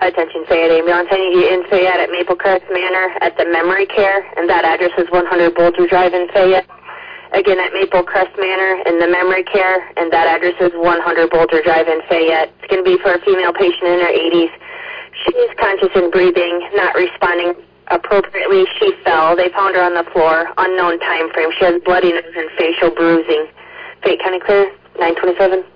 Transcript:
Attention Fayette Ambulance. I need you in Fayette at Maple Crest Manor at the Memory Care, and that address is 100 Boulder Drive in Fayette. Again, at Maple Crest Manor in the Memory Care, and that address is 100 Boulder Drive in Fayette. It's going to be for a female patient in her 80s. She is conscious and breathing, not responding appropriately. She fell. They found her on the floor. Unknown time frame. She has bloody nose and facial bruising. Fayette County Clear, 927.